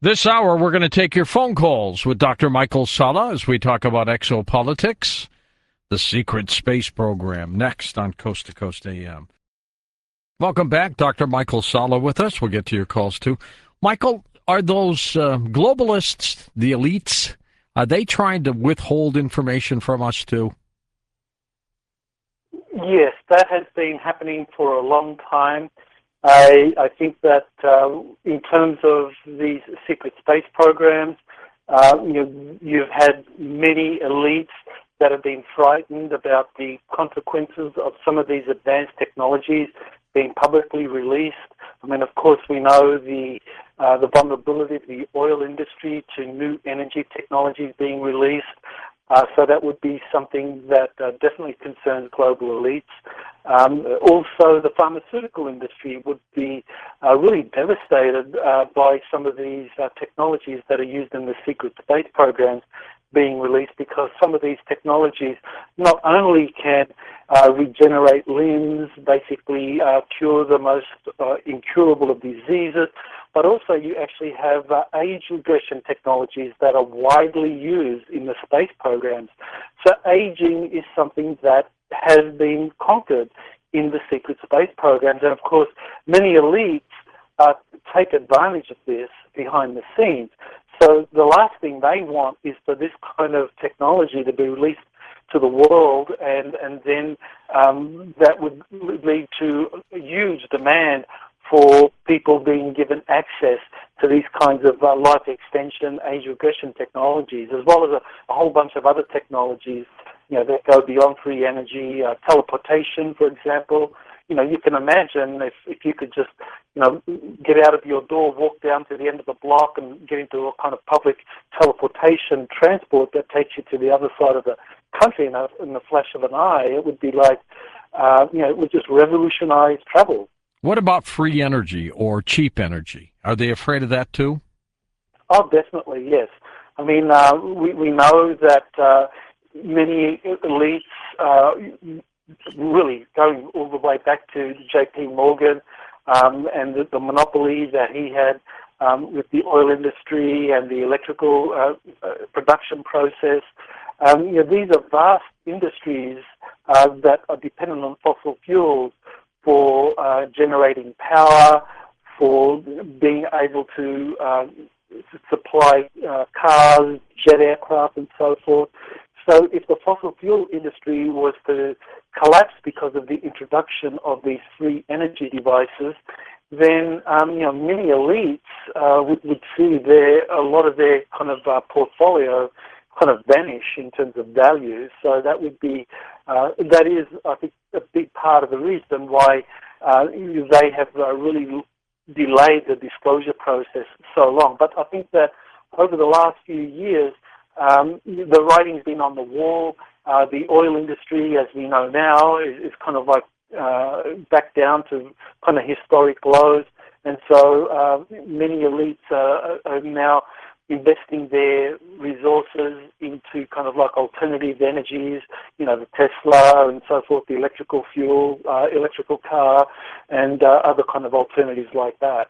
This hour, we're going to take your phone calls with Dr. Michael Salla as we talk about exopolitics, the secret space program, next on Coast to Coast AM. Welcome back, Dr. Michael Salla with us. We'll get to your calls, too. Michael, are those globalists, the elites, are they trying to withhold information from us, too? Yes, that has been happening for a long time. I think that in terms of these secret space programs, you've had many elites that have been frightened about the consequences of some of these advanced technologies being publicly released. I mean, of course, we know the vulnerability of the oil industry to new energy technologies being released. So that would be something that definitely concerns global elites. Also, the pharmaceutical industry would be really devastated by some of these technologies that are used in the secret space programs being released, because some of these technologies not only can regenerate limbs, basically cure the most incurable of diseases, but also you actually have age regression technologies that are widely used in the space programs. So aging is something that has been conquered in the secret space programs, and of course many elites take advantage of this behind the scenes. So the last thing they want is for this kind of technology to be released to the world, and then that would lead to a huge demand for people being given access to these kinds of life extension, age regression technologies, as well as a whole bunch of other technologies, that go beyond free energy, teleportation, for example. You can imagine if you could just, get out of your door, walk down to the end of the block and get into a kind of public teleportation transport that takes you to the other side of the country in the flash of an eye. It would be like, it would just revolutionize travel. What about free energy or cheap energy? Are they afraid of that too? Oh, definitely, yes. I mean, we know that many elites, really going all the way back to J.P. Morgan and the monopoly that he had with the oil industry and the electrical production process. These are vast industries that are dependent on fossil fuels for generating power, for being able to supply cars, jet aircraft, and so forth. So if the fossil fuel industry was to collapse because of the introduction of these free energy devices, then many elites would see a lot of their kind of portfolio kind of vanish in terms of value. So that would be, that is, I think, a big part of the reason why they have really delayed the disclosure process so long. But I think that over the last few years, the writing's been on the wall. The oil industry, as we know now, is kind of like back down to kind of historic lows. And so many elites are now investing their resources into kind of like alternative energies, the Tesla and so forth, the electrical fuel, electrical car, and other kind of alternatives like that.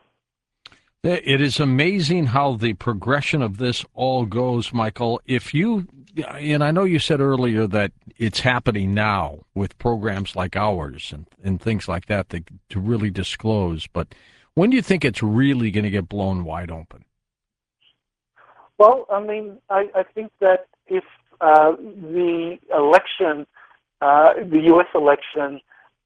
It is amazing how the progression of this all goes, Michael. And I know you said earlier that it's happening now with programs like ours and things like that to really disclose, but when do you think it's really going to get blown wide open? Well, I mean, I think that if the election, the U.S. election,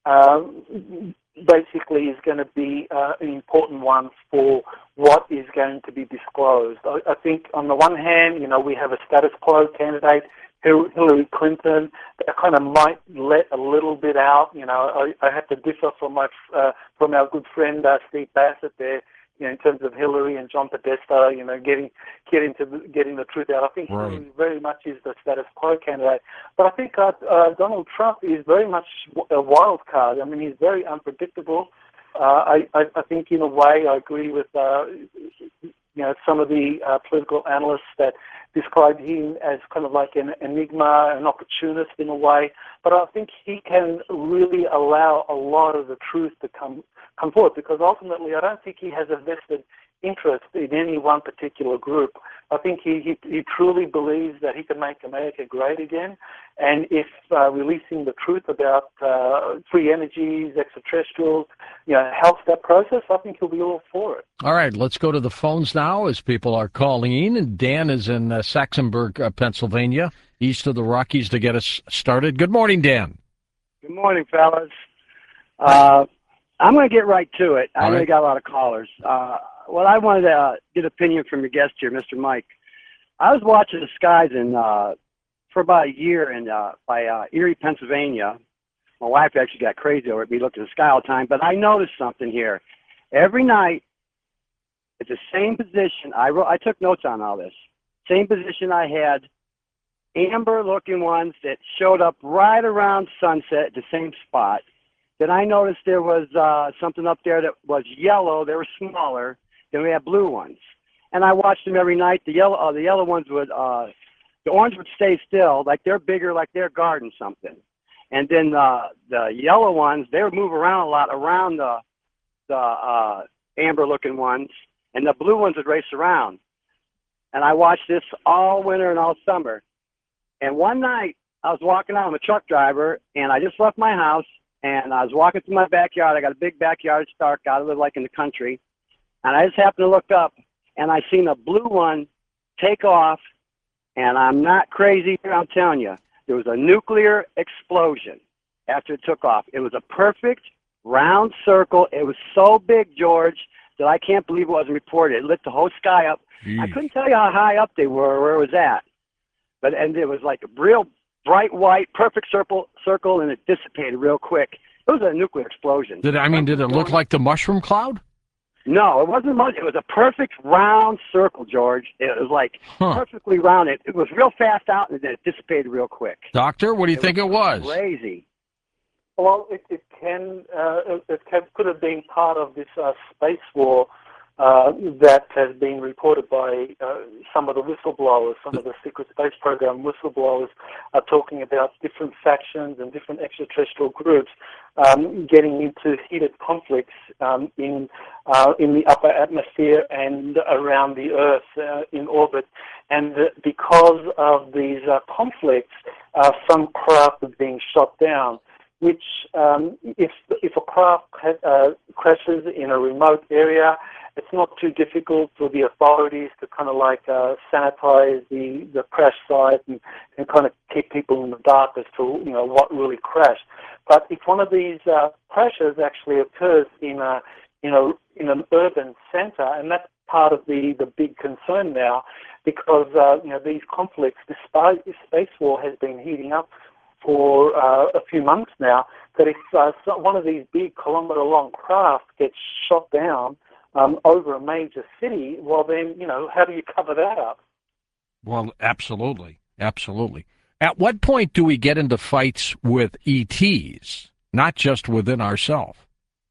basically is going to be an important one for what is going to be disclosed. I think on the one hand, we have a status quo candidate, Hillary Clinton, that kind of might let a little bit out. I have to differ from our good friend Steve Bassett there, in terms of Hillary and John Podesta, getting the truth out. I think right. Hillary very much is the status quo candidate. But I think Donald Trump is very much a wild card. I mean, he's very unpredictable. I think in a way I agree with some of the political analysts that describe him as kind of like an enigma, an opportunist in a way. But I think he can really allow a lot of the truth to come forward, because ultimately I don't think he has a vested interest in any one particular group. I think he truly believes that he can make America great again, and if releasing the truth about free energies, extraterrestrials, helps that process, I think he'll be all for it. All right, let's go to the phones now as people are calling in. And Dan is in Saxonburg, Pennsylvania, east of the Rockies, to get us started. Good morning, Dan. Good morning, fellas. I'm going to get right to it. I know you got a lot of callers. Well, I wanted to get opinion from your guest here, Mr. Mike. I was watching the skies for about a year by Erie, Pennsylvania. My wife actually got crazy over me looking at the sky all the time, but I noticed something here. Every night, at the same position, I took notes on all this. Same position I had, amber-looking ones that showed up right around sunset at the same spot. Then I noticed there was something up there that was yellow. They were smaller. Then we had blue ones, and I watched them every night. The yellow ones would, the orange would stay still, like they're bigger, like they're guarding something. And then the yellow ones, they would move around a lot around the amber-looking ones, and the blue ones would race around. And I watched this all winter and all summer. And one night, I was walking out. I'm a truck driver, and I just left my house, and I was walking through my backyard. I got a big backyard. It's dark out. I live like in the country. And I just happened to look up, and I seen a blue one take off, and I'm not crazy here, I'm telling you. There was a nuclear explosion after it took off. It was a perfect round circle. It was so big, George, that I can't believe it wasn't reported. It lit the whole sky up. Jeez. I couldn't tell you how high up they were or where it was at. And it was like a real bright white, perfect circle, and it dissipated real quick. It was a nuclear explosion. Did it look like the mushroom cloud? No, it wasn't much. It was a perfect round circle, George. It was like perfectly rounded. It was real fast out, and then it dissipated real quick. Doctor, what do you think it was? Crazy. Well, it could have been part of this space war that has been reported by some of the whistleblowers. Some of the secret space program whistleblowers are talking about different factions and different extraterrestrial groups getting into heated conflicts in the upper atmosphere and around the Earth in orbit. And because of these conflicts, some craft are being shot down, which if a craft crashes in a remote area, it's not too difficult for the authorities to kind of like sanitize the crash site and kind of keep people in the dark as to what really crashed. But if one of these crashes actually occurs in an urban center, and that's part of the big concern now, because these conflicts, the space war has been heating up for a few months now, that if one of these big kilometre-long craft gets shot down over a major city, well then, how do you cover that up? Well, absolutely. Absolutely. At what point do we get into fights with ETs, not just within ourselves?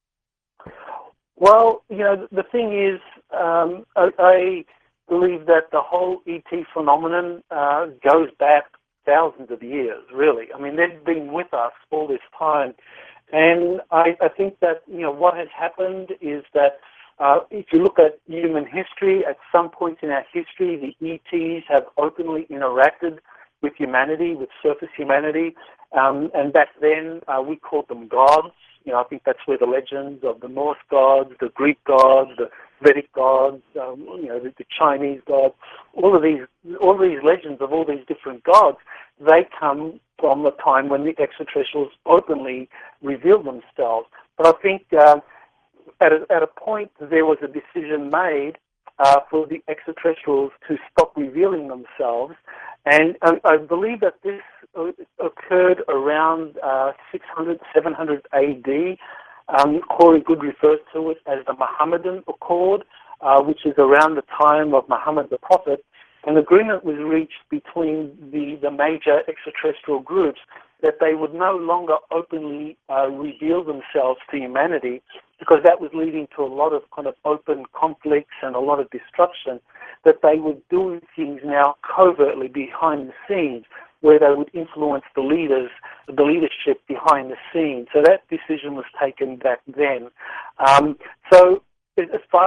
Well, the thing is, I believe that the whole ET phenomenon goes back thousands of years, really. I mean, they've been with us all this time. And I think that, what has happened is that if you look at human history, at some point in our history, the ETs have openly interacted with humanity, with surface humanity. And back then, we called them gods. I think that's where the legends of the Norse gods, the Greek gods, the Vedic gods, the Chinese gods, all of these legends of all these different gods, they come from the time when the extraterrestrials openly revealed themselves. But I think at a point there was a decision made for the extraterrestrials to stop revealing themselves, and I believe that this occurred around 600, 700 AD. Corey Good refers to it as the Mohammedan Accord, which is around the time of Muhammad the Prophet. An agreement was reached between the major extraterrestrial groups that they would no longer openly reveal themselves to humanity, because that was leading to a lot of kind of open conflicts and a lot of destruction, that they would do things now covertly behind the scenes, where they would influence the leadership behind the scenes. So that decision was taken back then. So as far as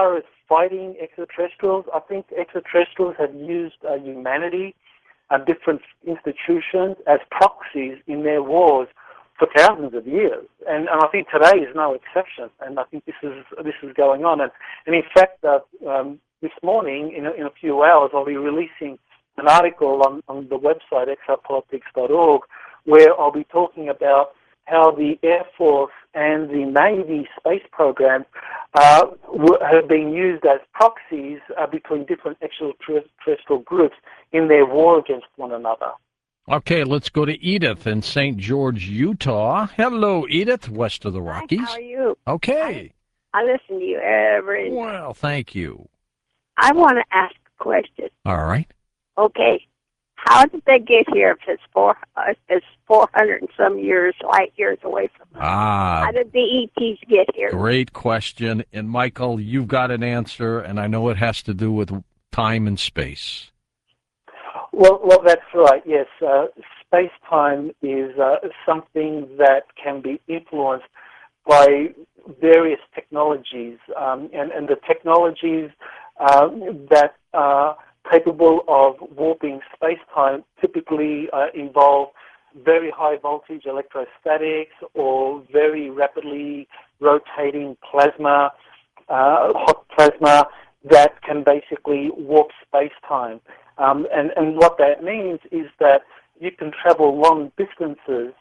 fighting extraterrestrials. I think extraterrestrials have used humanity and different institutions as proxies in their wars for thousands of years, and I think today is no exception. And I think this is going on. And in fact, this morning, in a few hours, I'll be releasing an article on the website exopolitics.org, where I'll be talking about how the Air Force and the Navy space programs have been used as proxies between different extraterrestrial groups in their war against one another. Okay, let's go to Edith in St. George, Utah. Hello, Edith, west of the Rockies. Hi, how are you? Okay. I listen to you every night. Well, thank you. I want to ask a question. All right. Okay. How did they get here if it's 400 and some light years away from us? How did the ETs get here? Great question. And Michael, you've got an answer, and I know it has to do with time and space. Well, that's right. Yes, space-time is something that can be influenced by various technologies, and the technologies that are capable of warping space-time typically involve very high voltage electrostatics or very rapidly rotating plasma, hot plasma that can basically warp space-time. And what that means is that you can travel long distances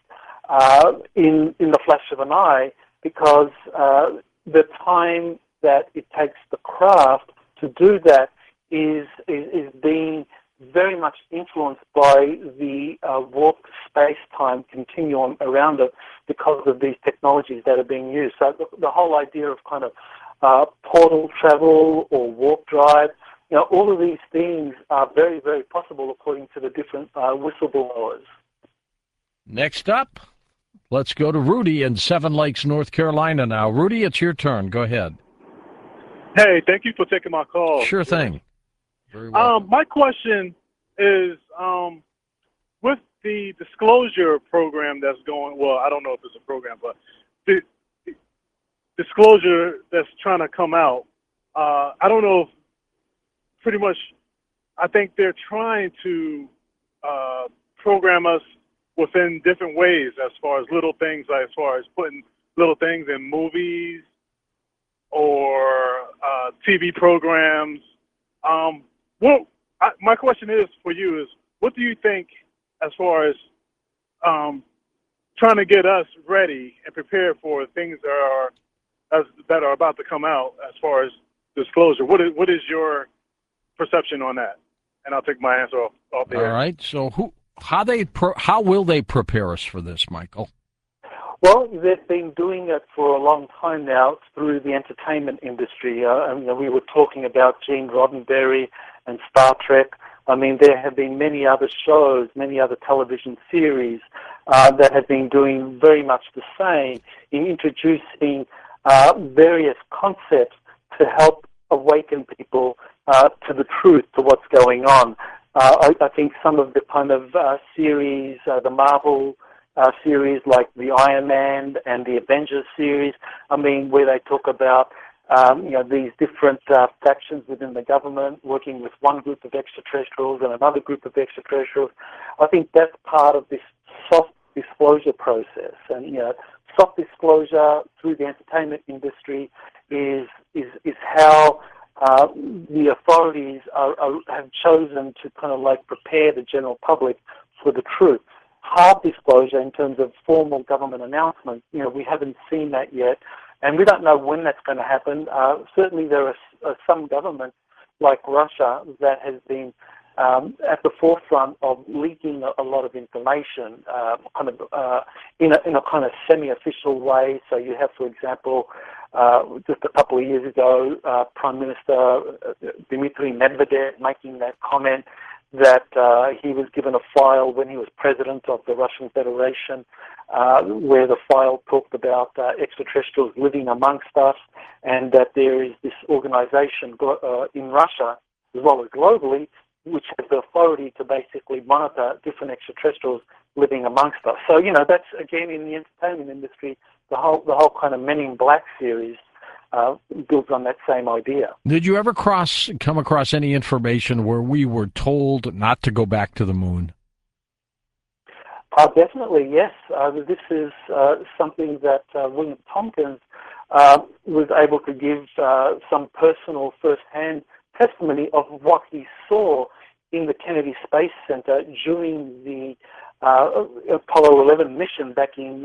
in the flash of an eye, because the time that it takes the craft to do that is being very much influenced by the warped space-time continuum around it because of these technologies that are being used. So the whole idea of kind of portal travel or warp drive, all of these things are very, very possible according to the different whistleblowers. Next up, let's go to Rudy in Seven Lakes, North Carolina now. Rudy, it's your turn. Go ahead. Hey, thank you for taking my call. Sure thing. Very well. My question is, with the disclosure program that's going, well, I don't know if it's a program, but the disclosure that's trying to come out, I don't know if pretty much, I think they're trying to program us within different ways as far as little things, like as far as putting little things in movies or TV programs. My question is for you is, what do you think as far as trying to get us ready and prepared for things that are about to come out as far as disclosure? What is your perception on that? And I'll take my answer off the air. All right. So how will they prepare us for this, Michael? Well, they've been doing it for a long time now through the entertainment industry. We were talking about Gene Roddenberry and Star Trek. I mean, there have been many other shows, many other television series that have been doing very much the same in introducing various concepts to help awaken people to the truth, to what's going on. I think some of the kind of series, the Marvel series like the Iron Man and the Avengers series, where they talk about these different factions within the government working with one group of extraterrestrials and another group of extraterrestrials. I think that's part of this soft disclosure process. And soft disclosure through the entertainment industry is how the authorities have chosen to kind of like prepare the general public for the truth. Hard disclosure in terms of formal government announcements, we haven't seen that yet, and we don't know when that's going to happen. Certainly there are some governments like Russia that has been at the forefront of leaking a lot of information, in a kind of semi-official way. So you have, for example, just a couple of years ago, Prime Minister Dmitry Medvedev making that comment that he was given a file when he was president of the Russian Federation, where the file talked about extraterrestrials living amongst us, and that there is this organization in Russia, as well as globally, which has the authority to basically monitor different extraterrestrials living amongst us. So, that's, again, in the entertainment industry, the whole kind of Men in Black series builds on that same idea. Did you ever come across any information where we were told not to go back to the moon? Definitely, yes. This is something that William Tompkins was able to give some personal first-hand testimony of what he saw in the Kennedy Space Center during the Apollo 11 mission back in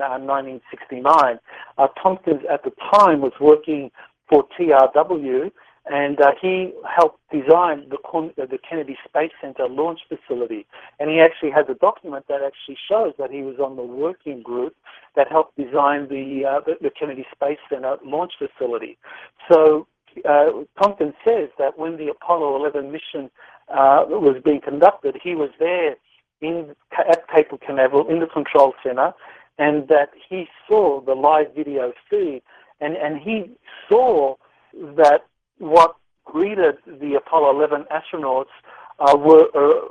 1969. Tompkins at the time was working for TRW, and he helped design the Kennedy Space Center launch facility. And he actually has a document that actually shows that he was on the working group that helped design the Kennedy Space Center launch facility. So Tompkins says that when the Apollo 11 mission was being conducted, he was there at Cape Canaveral in the control center, and that he saw the live video feed, and he saw that what greeted the Apollo 11 astronauts were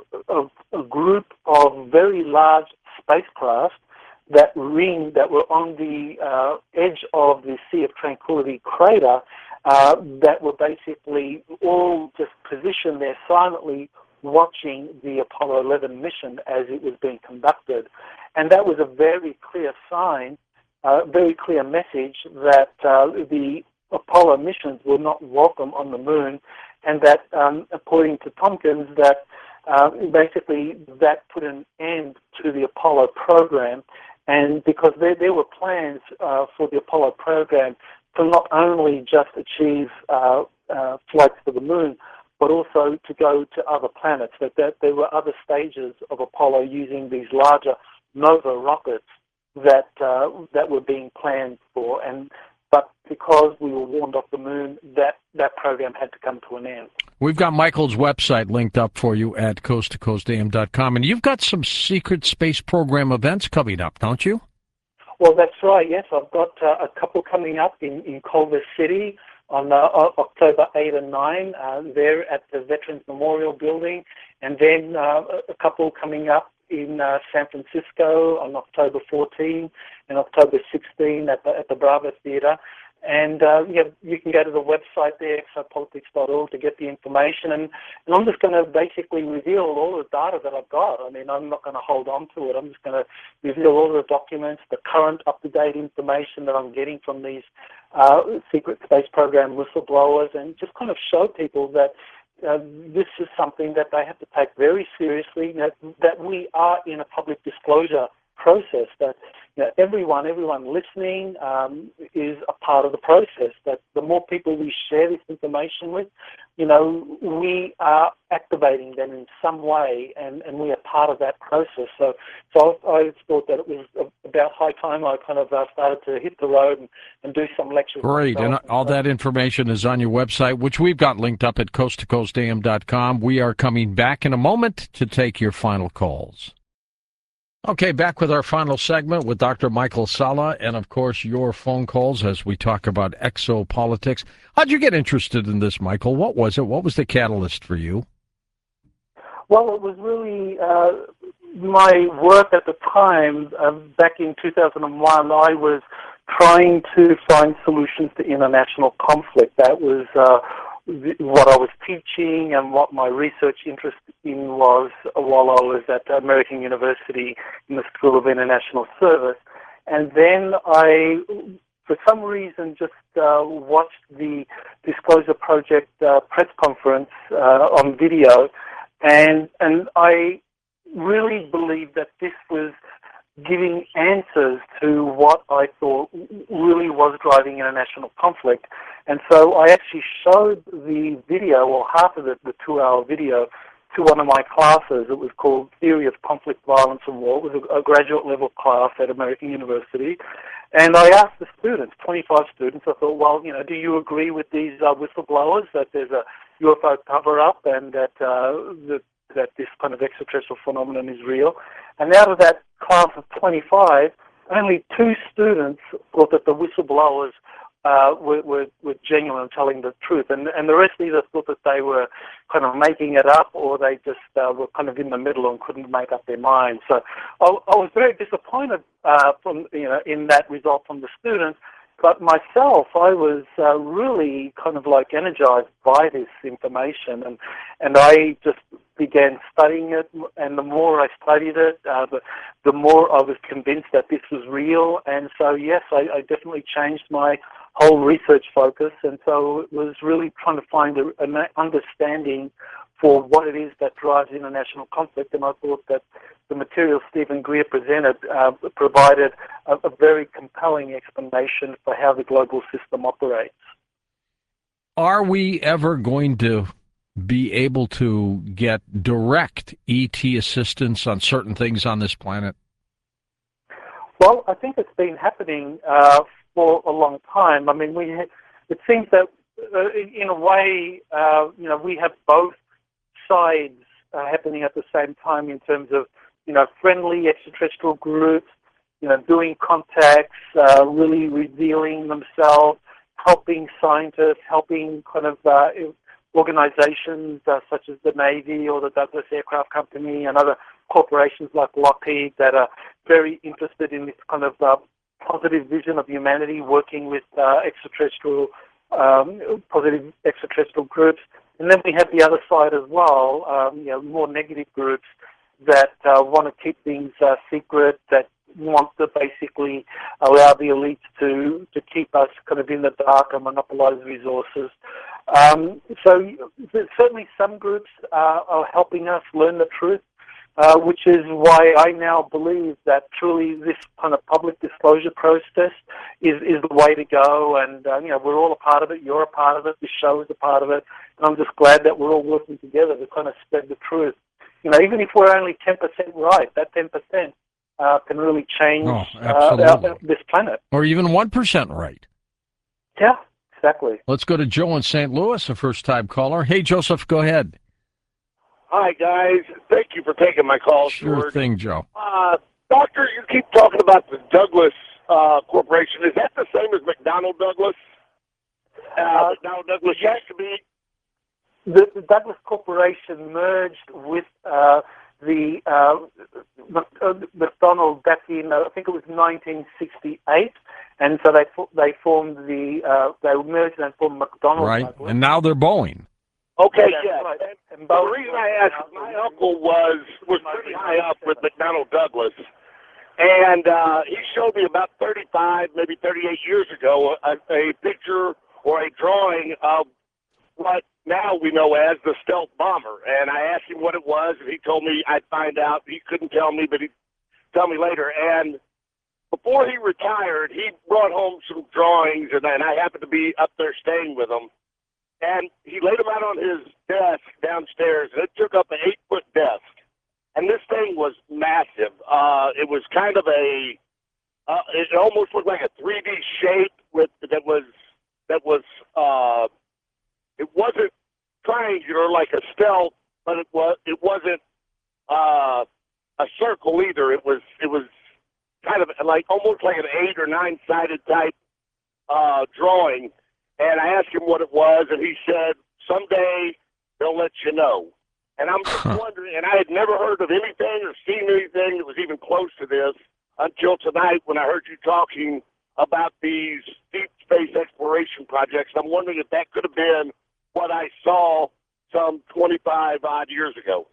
a group of very large spacecraft that were on the edge of the Sea of Tranquility crater that were basically all just positioned there silently watching the Apollo 11 mission as it was being conducted. And that was a very clear sign, very clear message that the Apollo missions were not welcome on the moon, and that, according to Tompkins, that basically that put an end to the Apollo program, and because there were plans for the Apollo program to not only just achieve flights to the moon, but also to go to other planets, that there were other stages of Apollo using these larger Nova rockets that were being planned for, but because we were warned off the moon, that program had to come to an end. We've got Michael's website linked up for you at coasttocoastam.com, and you've got some secret space program events coming up, don't you? Well, that's right, yes. I've got a couple coming up in Culver City on October 8 and 9, there at the Veterans Memorial Building, and then a couple coming up in San Francisco on October 14 and October 16 at the Bravo Theatre. And you can go to the website there, exopolitics.org, to get the information. And I'm just going to basically reveal all the data that I've got. I mean, I'm not going to hold on to it. I'm just going to reveal all the documents, the current up-to-date information that I'm getting from these secret space program whistleblowers, and just kind of show people that this is something that they have to take very seriously, that we are in a public disclosure process, that everyone listening is a part of the process, that the more people we share this information with, we are activating them in some way, and we are part of that process. So I thought that it was about high time I kind of started to hit the road and do some lectures. Great, and all that information is on your website, which we've got linked up at coasttocoastam.com. We are coming back in a moment to take your final calls. Okay, back with our final segment with Dr. Michael Salla, and of course your phone calls as we talk about exopolitics. How'd you get interested in this, Michael? What was it? What was the catalyst for you? Well, it was really my work at the time. Back in 2001, I was trying to find solutions to international conflict. That was what I was teaching and what my research interest in was while I was at American University in the School of International Service. And then I, for some reason, just watched the Disclosure Project press conference on video, and I really believed that this was giving answers to what I thought really was driving international conflict. And so I actually showed the video, or half of it, the 2-hour video, to one of my classes. It was called Theory of Conflict, Violence and War. It was a graduate level class at American University. And I asked the students, 25 students, I thought, well, do you agree with these whistleblowers that there's a UFO cover-up and that this kind of extraterrestrial phenomenon is real? And out of that class of 25, only 2 students thought that the whistleblowers were genuine and telling the truth, and the rest either thought that they were kind of making it up, or they just were kind of in the middle and couldn't make up their minds. So I was very disappointed in that result from the students, But myself, I was really kind of like energized by this information, and I just began studying it. And the more I studied it, the more I was convinced that this was real. And so, yes, I definitely changed my whole research focus. And so it was really trying to find an understanding for what it is that drives international conflict, and I thought that the material Stephen Greer presented provided a very compelling explanation for how the global system operates. Are we ever going to be able to get direct ET assistance on certain things on this planet? Well, I think it's been happening for a long time. I mean, it seems that in a way, we have both sides happening at the same time in terms of, friendly extraterrestrial groups, doing contacts, really revealing themselves, helping scientists, helping kind of organizations such as the Navy or the Douglas Aircraft Company and other corporations like Lockheed that are very interested in this kind of positive vision of humanity, working with positive extraterrestrial groups. And then we have the other side as well, more negative groups that want to keep things secret, that want to basically allow the elites to keep us kind of in the dark and monopolize resources. So certainly some groups are helping us learn the truth, which is why I now believe that truly this kind of public disclosure process is the way to go. And, we're all a part of it. You're a part of it. This show is a part of it. And I'm just glad that we're all working together to kind of spread the truth. Even if we're only 10% right, that 10% can really change this planet. Or even 1% right. Yeah, exactly. Let's go to Joe in St. Louis, a first-time caller. Hey, Joseph, go ahead. Hi, guys. Thank you for taking my call. Sure George. thing, Joe. Doctor, you keep talking about the Douglas Corporation. Is that the same as McDonnell Douglas? McDonnell Douglas used to be? The Douglas Corporation merged with the McDonnell back in, I think it was 1968, and so they formed they merged and formed McDonnell Right, Douglas. And now they're Boeing. Okay, yeah. yes. Right. And the reason I asked, my uncle was pretty high up with McDonnell Douglas, and he showed me about 35, maybe 38 years ago, a picture or a drawing of what now we know as the stealth bomber. And I asked him what it was, and he told me I'd find out. He couldn't tell me, but he'd tell me later. And before he retired, he brought home some drawings, and I happened to be up there staying with him. And he laid them out on his desk downstairs, and it took up an 8-foot desk. And this thing was massive. It was kind of it almost looked like a 3D shape it wasn't triangular like a stealth, but it wasn't a circle either. It was kind of like almost like an 8 or 9-sided type drawing. And I asked him what it was, and he said, someday they'll let you know. And I'm just wondering, and I had never heard of anything or seen anything that was even close to this until tonight when I heard you talking about these deep space exploration projects. I'm wondering if that could have been what I saw some 25-odd years ago.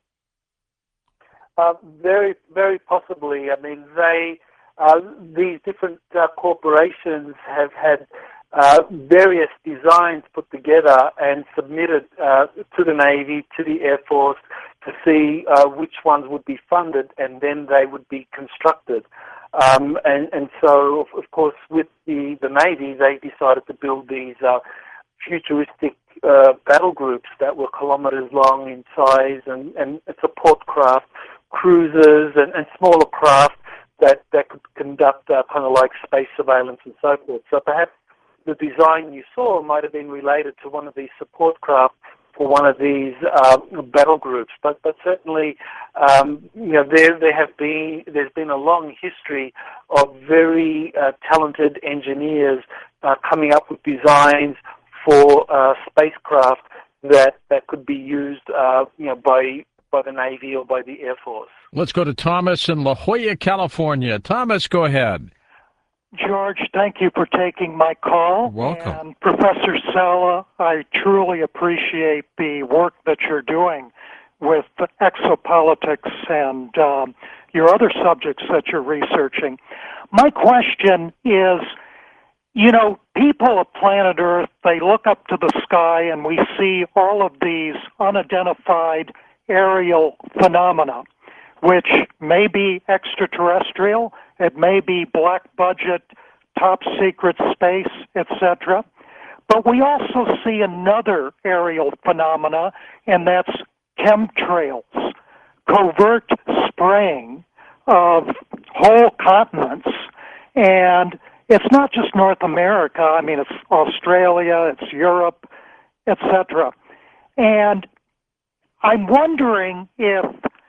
Very, very possibly. I mean, these different corporations have had various designs put together and submitted to the Navy, to the Air Force, to see which ones would be funded, and then they would be constructed. And so, of course, with the Navy, they decided to build these futuristic battle groups that were kilometers long in size and support craft, cruisers, and smaller craft that could conduct kind of like space surveillance and so forth. So perhaps the design you saw might have been related to one of these support craft for one of these battle groups, but certainly, there's been a long history of very talented engineers coming up with designs for spacecraft that could be used, by the Navy or by the Air Force. Let's go to Thomas in La Jolla, California. Thomas, go ahead. George, thank you for taking my call. You're welcome. And Professor Sala, I truly appreciate the work that you're doing with exopolitics and your other subjects that you're researching. My question is, people of planet Earth, they look up to the sky and we see all of these unidentified aerial phenomena, which may be extraterrestrial, it may be black budget, top secret space, etc. But we also see another aerial phenomena, and that's chemtrails, covert spraying of whole continents. And it's not just North America. I mean, it's Australia, it's Europe, etc. And I'm wondering if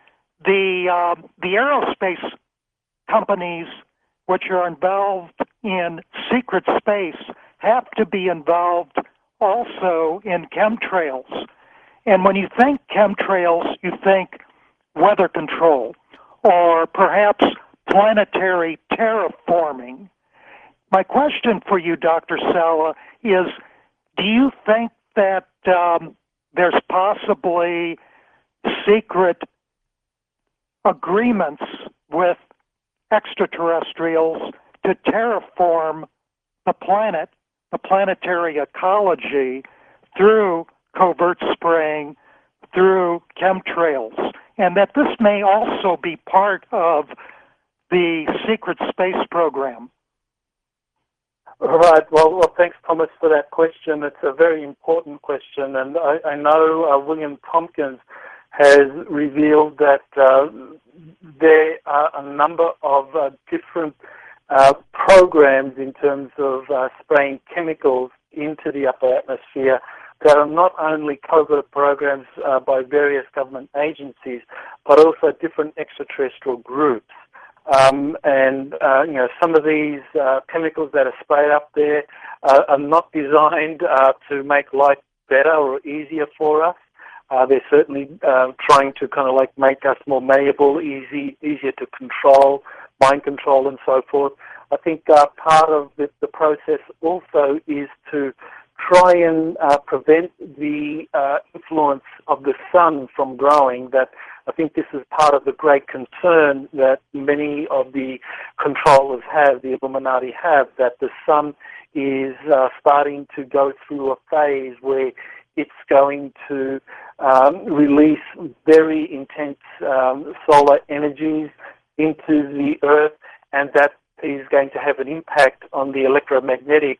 the aerospace companies which are involved in secret space have to be involved also in chemtrails. And when you think chemtrails, you think weather control or perhaps planetary terraforming. My question for you, Dr. Sala, is do you think that there's possibly secret agreements with extraterrestrials to terraform the planet, the planetary ecology, through covert spraying, through chemtrails, and that this may also be part of the secret space program? All right. Well, thanks, Thomas, for that question. It's a very important question, and I know William Tompkins has revealed that there are a number of different programs in terms of spraying chemicals into the upper atmosphere that are not only covert programs by various government agencies, but also different extraterrestrial groups. Some of these chemicals that are sprayed up there are not designed to make life better or easier for us. They're certainly trying to kind of like make us more malleable, easier to control, mind control, and so forth. I think part of the process also is to try and prevent the influence of the sun from growing. That I think this is part of the great concern that many of the controllers have, the Illuminati have, that the sun is starting to go through a phase where it's going to release very intense solar energies into the Earth, and that is going to have an impact on the electromagnetics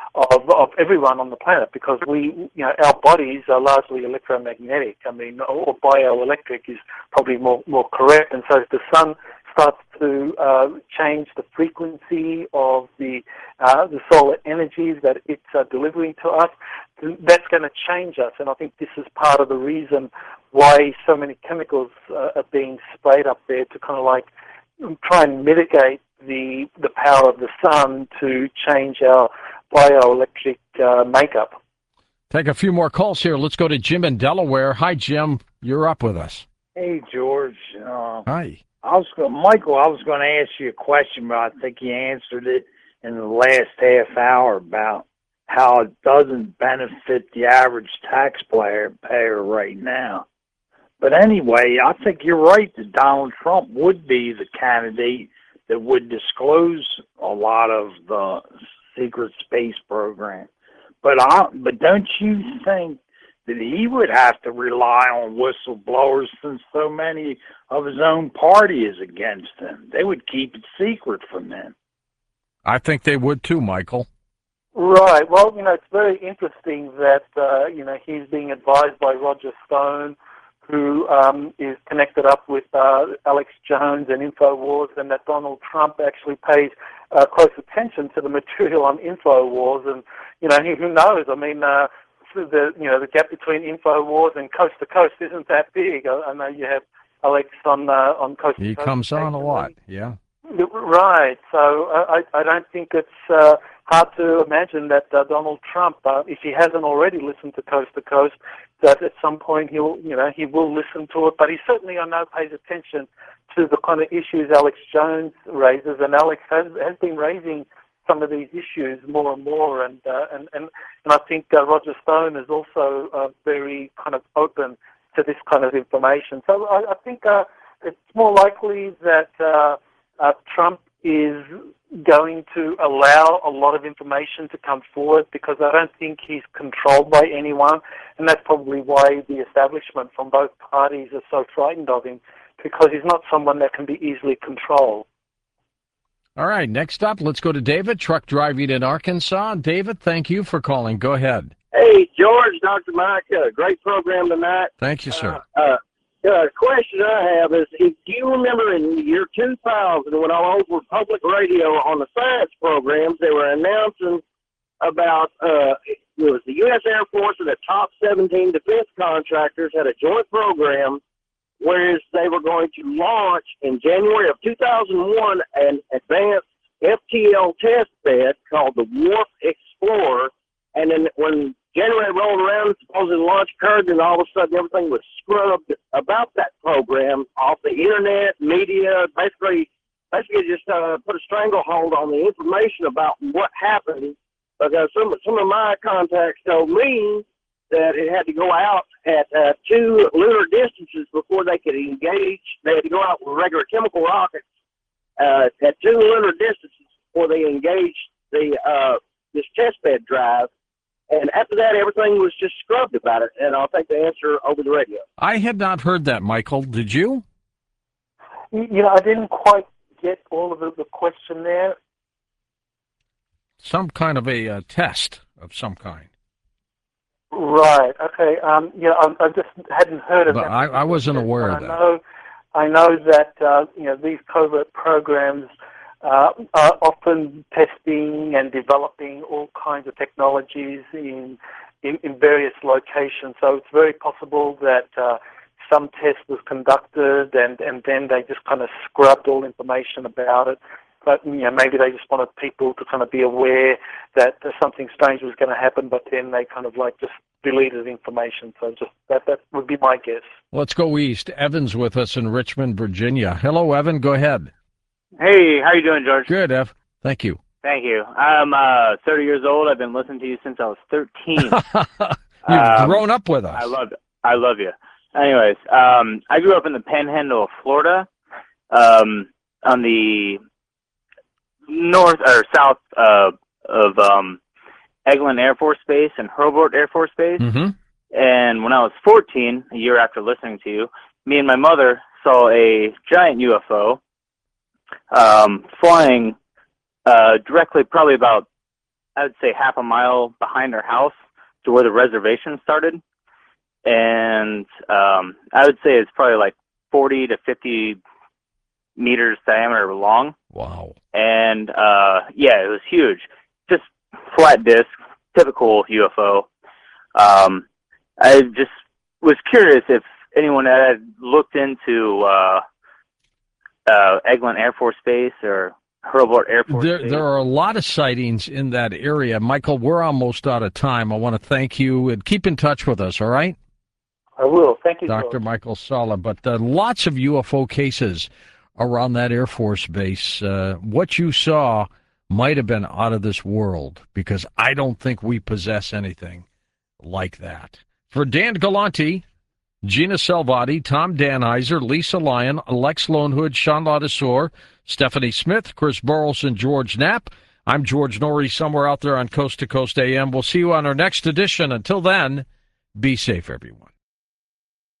of everyone on the planet, because our bodies are largely electromagnetic. I mean, or bioelectric is probably more correct. And so if the sun starts to change the frequency of the solar energies that it's delivering to us, that's going to change us. And I think this is part of the reason why so many chemicals are being sprayed up there, to kind of like try and mitigate the power of the sun to change our bioelectric makeup. Take a few more calls here. Let's go to Jim in Delaware. Hi, Jim. You're up with us. Hey, George. Hi. Michael, I was going to ask you a question, but I think you answered it in the last half hour about how it doesn't benefit the average taxpayer right now. But anyway, I think you're right that Donald Trump would be the candidate that would disclose a lot of the secret space program. But don't you think that he would have to rely on whistleblowers, since so many of his own party is against him? They would keep it secret from him. I think they would too, Michael. Right. Well, it's very interesting that, he's being advised by Roger Stone, who is connected up with Alex Jones and InfoWars, and that Donald Trump actually pays close attention to the material on InfoWars. And, who knows? I mean, the gap between InfoWars and Coast to Coast isn't that big. I know you have Alex on Coast to Coast. He comes on a lot, yeah. Right. So I don't think it's hard to imagine that Donald Trump, if he hasn't already listened to Coast, that at some point he will listen to it. But he certainly, I know, pays attention to the kind of issues Alex Jones raises, and Alex has been raising some of these issues more and more, and I think Roger Stone is also very kind of open to this kind of information. So I think it's more likely that Trump is going to allow a lot of information to come forward, because I don't think he's controlled by anyone, and that's probably why the establishment from both parties are so frightened of him, because he's not someone that can be easily controlled. All right, next up, let's go to David, truck driving in Arkansas. David, thank you for calling. Go ahead. Hey, George, Dr. Mike, great program tonight. Thank you, sir. The question I have is, do you remember in the year 2000 when I was with public radio on the science programs, they were announcing about, it was the U.S. Air Force and the top 17 defense contractors had a joint program whereas they were going to launch in January of 2001 an advanced FTL test bed called the Warp Explorer. And then when January rolled around, supposedly the launch occurred, and all of a sudden everything was scrubbed about that program off the internet, media, basically just put a stranglehold on the information about what happened, because some of my contacts told me that it had to go out at 2 lunar distances before they could engage. They had to go out with regular chemical rockets at 2 lunar distances before they engaged this testbed drive. And after that, everything was just scrubbed about it, and I'll take the answer over the radio. I had not heard that, Michael. Did you? I didn't quite get all of the question there. Some kind of a test of some kind. Right. Okay. I just hadn't heard of that. I wasn't aware of that. I know that these covert programs are often testing and developing all kinds of technologies in various locations. So it's very possible that some test was conducted and then they just kind of scrubbed all information about it. But maybe they just wanted people to kind of be aware that something strange was going to happen, but then they kind of just deleted information. So just that would be my guess. Let's go east. Evan's with us in Richmond, Virginia. Hello, Evan. Go ahead. Hey, how you doing, George? Good, Ev. Thank you. Thank you. I'm 30 years old. I've been listening to you since I was 13. You've grown up with us. I love you. Anyways, I grew up in the Panhandle of Florida, on the north or south of Eglin Air Force Base and Hurlburt Air Force Base. Mm-hmm. And when I was 14, a year after listening to you, me and my mother saw a giant UFO flying directly, probably about, I would say, half a mile behind our house to where the reservation started. And I would say it's probably like 40 to 50 meters diameter long. Wow. And yeah, it was huge. Just flat disc, typical UFO. I just was curious if anyone had looked into Eglin Air Force Base or Hurlburt Air Force Base. There are a lot of sightings in that area. Michael, we're almost out of time. I want to thank you and keep in touch with us, all right? I will. Thank you, Dr. George. Michael Salla. But lots of UFO cases around that Air Force Base. What you saw might have been out of this world, because I don't think we possess anything like that. For Dan Galante, Gina Salvati, Tom Danheiser, Lisa Lyon, Lex Lonehood, Sean Ladouceur, Stephanie Smith, Chris Burleson, George Knapp, I'm George Norrie, somewhere out there on Coast to Coast AM. We'll see you on our next edition. Until then, be safe, everyone.